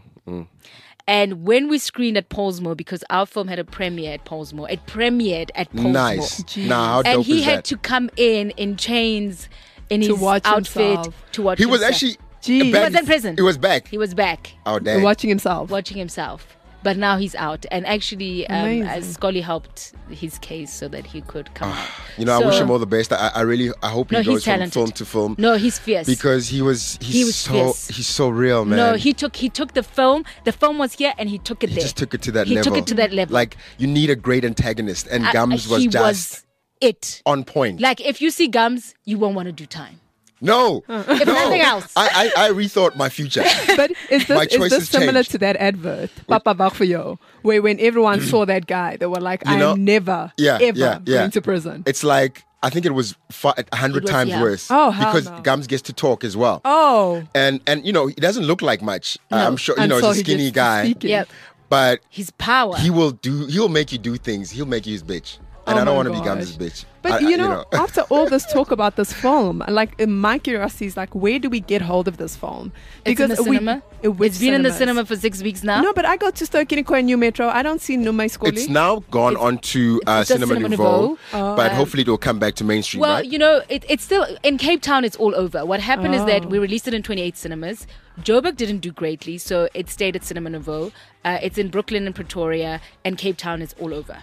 And when we screened at Pollsmoor, because our film had a premiere at Pollsmoor, it premiered at Pollsmoor. Nice. Nah, how And dope he is had that? to come in chains, in his watch outfit himself. to watch He was himself. actually Jeez. He was in prison. He was back. He was back Oh, damn. Watching himself. watching himself. But now he's out. And actually, Amazing. Scully helped his case so that he could come out. You know, I wish him all the best. I hope he No, goes he's from talented. film to film. No, he's fierce. Because he was fierce. he's so real, man. No, he took the film. The film was here, and he took it He there. just took it to that He level. took it to that level. Like, you need a great antagonist, and Gums was he just was it. on point. Like, if you see Gums, you won't want to do time. No, If nothing else. I rethought my future. But is My this choices similar changed. to that advert, Papa Bakfuyo, where when everyone saw that guy, they were like, You know, I'm never, ever going to prison. It's like, I think it was 100 It was, times yeah. worse. Oh, hell because no. Gums gets to talk as well. Oh. And you know, he doesn't look like much. I'm sure, you know, Until he's a he skinny gets to guy. speaking. Yep. But His power. he'll make you do things. He'll make you his bitch. And Oh I don't my want to be gosh. Gums' bitch. But you know, after all this talk about this film, like my curiosity is like, where do we get hold of this film? It's in the cinema. It's been in the cinema for 6 weeks now. No, but I go to Stokiniko and New Metro. I don't see Nume Skoli. it's now gone on to it's a Cinema Cinema Nouveau, Nouveau. but hopefully it will come back to mainstream, Well, right? you know, it's still in Cape Town. It's all over. What happened is that we released it in 28 cinemas. Joburg didn't do greatly, so it stayed at Cinema Nouveau. It's in Brooklyn and Pretoria, and Cape Town is all over.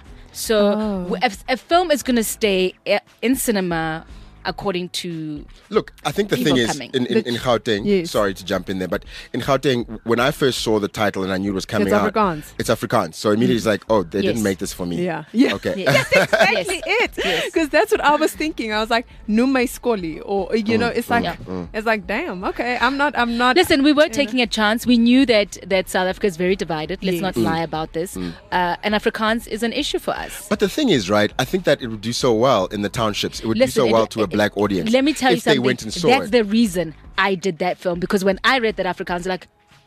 So if a film is going to stay in cinema, according to Look, I think the people thing is, coming. in Gauteng, Yes. sorry to jump in there, but in Gauteng, when I first saw the title and I knew it was coming It's out, Afrikaans. it's Afrikaans. So immediately it's like, oh, they Yes. didn't make this for me. Yeah. Yeah. Okay. Yes. Exactly Yes. it. Because that's what I was thinking. I was like, Nume Skoli. Or, you know, it's like, Yeah. it's like, damn, okay, I'm not. Listen, we were taking a chance. We knew that South Africa is very divided. Let's Yes. not lie about this. And Afrikaans is an issue for us. But the thing is, right, I think that it would do so well in the townships. It would do so well to a black audience. Let me tell you if something. they went and saw That's it. the reason I did that film, because when I read that Afrikaans, like,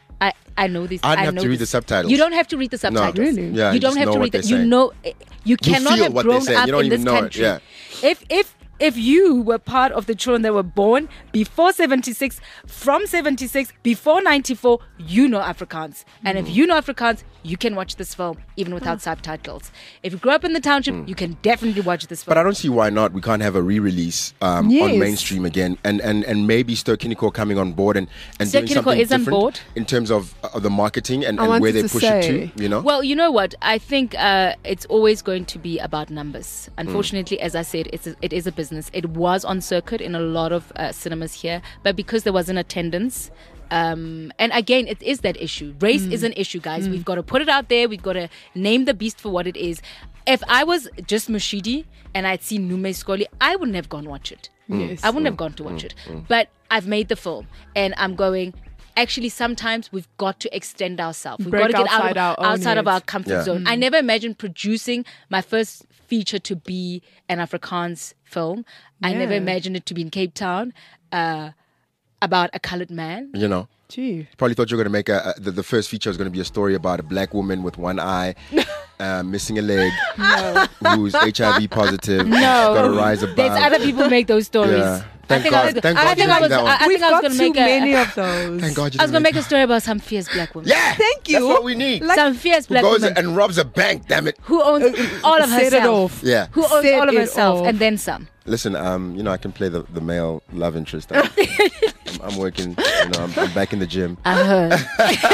I know this. I'd I have know to read this. the subtitles. You don't have to read the subtitles. Really? Yeah, you you don't just have know to what read they're it. You saying. know, you cannot feel have what they're grown saying. up You don't in this even know it, country. yeah. If you were part of the children that were born before 76, from 76, before 94, you know Afrikaans. And if you know Afrikaans, you can watch this film even without subtitles. If you grew up in the township, you can definitely watch this film. But I don't see why not. We can't have a re-release on Yes. mainstream again, and maybe Stokiniko coming on board and doing Stokiniko something is on different board. in terms of the marketing and I where wanted they to push say- it to. You know, Well, you know what? I think it's always going to be about numbers. Unfortunately, as I said, it is a business. It was on circuit in a lot of cinemas here, but because there wasn't attendance. And again, it is that issue. Race is an issue, guys. We've got to put it out there. We've got to name the beast for what it is. If I was just Mushidi and I'd seen Nume Skoli, I wouldn't have gone watch it. Yes. I wouldn't have gone to watch it. But I've made the film, and I'm going. Actually, sometimes we've got to extend ourselves. We've Break got to get outside our own outside of heads. our comfort Yeah. zone. I never imagined producing my first feature to be an Afrikaans film. I never Yeah. imagined it to be in Cape Town about a colored man. you know. Gee. Probably thought you were going to make the first feature was going to be a story about a black woman with one eye, missing a leg, who's HIV positive. No. Got a rise above. There's other people who make those stories. Yeah. I think I was Thank God you I didn't do that one. think We've I was got going to too make many a of those. Thank God you I was didn't going to make make a story about some fierce black woman. Yeah. Thank you. That's what we need. Like- Some fierce Who black goes woman and robs a bank, damn it. who owns all of Set it herself. off. Yeah. Who owns Set all of it herself off. and then some. Listen, I can play the male love interest. I'm working, I'm back in the gym. I heard.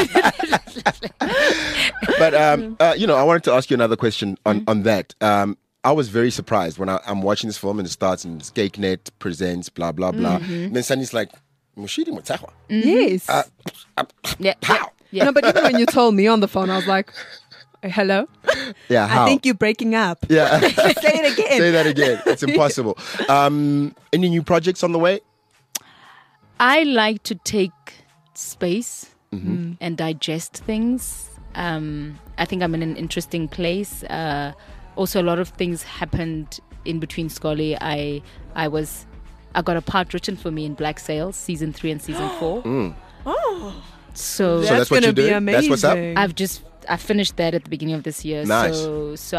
But, I wanted to ask you another question on that. I was very surprised when I'm watching this film and it starts and ScakeNet presents, blah, blah, blah. And then suddenly it's like, Mushidi Mutahwa. Yes. Yeah. How? Yeah. No, but even when you told me on the phone, I was like, hello? Yeah, how? I think you're breaking up. Yeah. Say it again. Say that again. It's impossible. Any new projects on the way? I like to take space and digest things. I think I'm in an interesting place. Also, a lot of things happened in between Scully. I got a part written for me in Black Sails, season 3 and season 4. Oh, So that's what gonna you're be doing? amazing. That's what's up? I finished that at the beginning of this year. Nice. So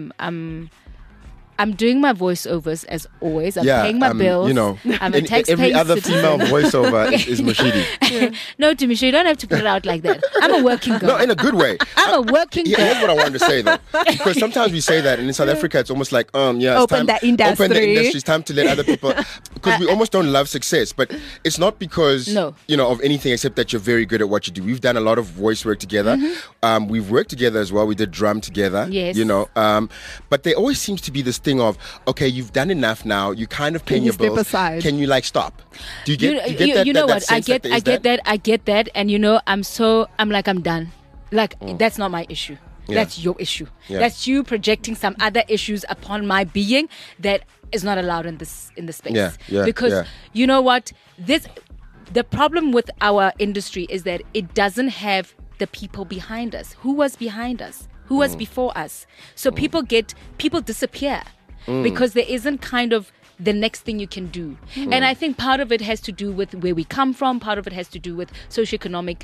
I'm doing my voiceovers as always. I'm paying my bills. I'm a every other female voiceover is Mushidi. No, Timisha, you don't have to put it out like that. I'm a working girl. No, in a good way. I'm a working Yeah, girl. here's what I wanted to say though, because sometimes we say that, and in South Africa, it's almost like, it's Open time, the industry. Open the industry. It's time to let other people, because we almost don't love success, but it's not because No. of anything except that you're very good at what you do. We've done a lot of voice work together. We've worked together as well. We did drum together. Yes. But there always seems to be this thing of, okay, you've done enough now. You kind of paying you your step bills. aside? Can you stop? Do you get that? You know that what? I sense get there is that, and I'm done. Like that's not my issue. Yeah. That's your issue. Yeah. That's you projecting some other issues upon my being that is not allowed in the space. Yeah, Because you know what? The problem with our industry is that it doesn't have the people behind us. Who was behind us? Who was before us? So people disappear because there isn't kind of the next thing you can do. And I think part of it has to do with where we come from. Part of it has to do with socioeconomic,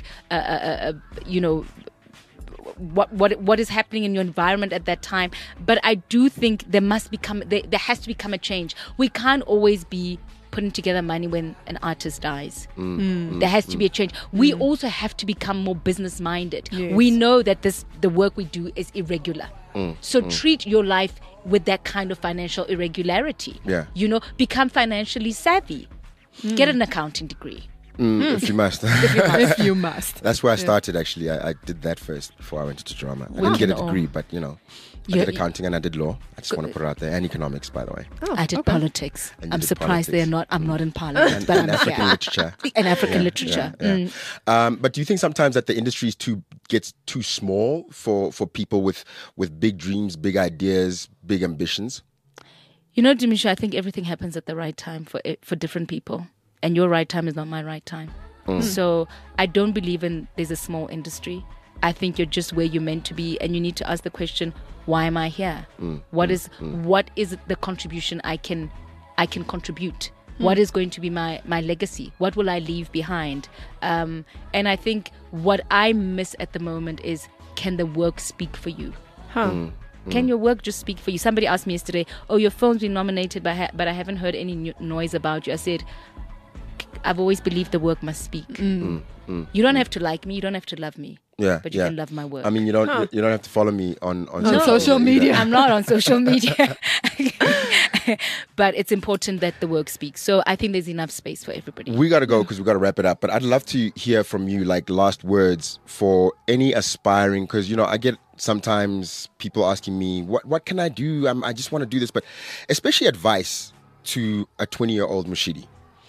what is happening in your environment at that time. But I do think there has to become a change. We can't always be putting together money when an artist dies. There has to be a change. We also have to become more business minded. Yes. We know that the work we do is irregular. So treat your life with that kind of financial irregularity. Yeah. Become financially savvy. Get an accounting degree. If you must. If you must. That's where I started, actually. I did that first before I went into drama. I didn't get a degree, but, I did accounting and I did law. I just want to put it out there. And economics, by the way. I did politics. And you I'm did surprised politics. I'm not in parliament, but And I'm African here. literature. And African literature. Yeah. But do you think sometimes that the industry gets too small for people with big dreams, big ideas, big ambitions? Dimisha, I think everything happens at the right time for different people. And your right time is not my right time. So I don't believe there's a small industry. I think you're just where you're meant to be, and you need to ask the question, why am I here? What is the contribution I can contribute? What is going to be my legacy? What will I leave behind? And I think what I miss at the moment is, can the work speak for you? Can your work just speak for you? Somebody asked me yesterday, your film's been nominated, but I haven't heard any noise about you. I said, I've always believed the work must speak. You don't have to like me, you don't have to love me. Yeah, but you can love my work. I mean, you don't have to follow me on social media. I'm not on social media. But it's important that the work speaks. So I think there's enough space for everybody. We got to go because we got to wrap it up. But I'd love to hear from you, like last words for any aspiring, because, I get sometimes people asking me, what can I do? I just want to do this. But especially advice to a 20-year-old Mushidi.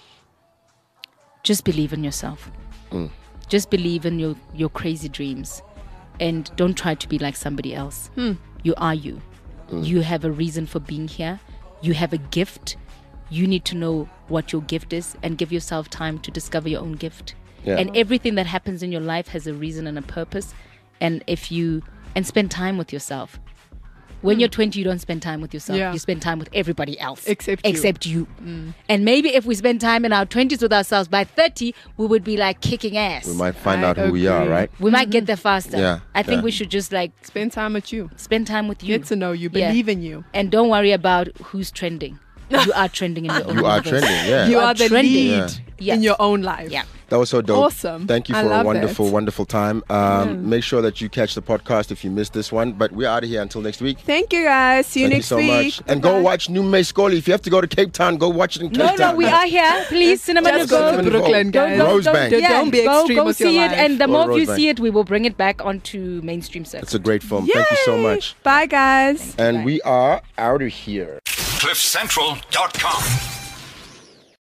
Just believe in yourself. Just believe in your crazy dreams. And don't try to be like somebody else. You are you. You have a reason for being here. You have a gift. You need to know what your gift is and give yourself time to discover your own gift. Yeah. And everything that happens in your life has a reason and a purpose. And spend time with yourself. When you're 20, you don't spend time with yourself. Yeah. You spend time with everybody else. Except you. And maybe if we spend time in our 20s with ourselves, by 30, we would be like kicking ass. We might find I out who we are, agree. right? We might get there faster. Yeah, I think yeah. we should just like Spend time with you. spend time with you. Get to know you. Yeah. Believe in you. And don't worry about who's trending. You are trending in your own You are universe. trending, yeah. You are the trending. lead Yeah. in your own life. Yeah. That was so dope. Awesome. Thank you I for a love wonderful, it. wonderful time. Make sure that you catch the podcast if you missed this one. But we're out of here until next week. Thank you guys. See you Thank next you so week. much. And go watch New May Scully. If you have to go to Cape Town, go watch it in Cape No, Town. we are here. Please, Cinema Just to go go. to Brooklyn, guys. Rosebank. Don't be extreme go with your see it, life. and the Go more to you Rosebank. see it, we will bring it back onto mainstream circuit. It's a great film. Thank you so Yay. much. Bye, guys. And we are out of here. CliffCentral.com.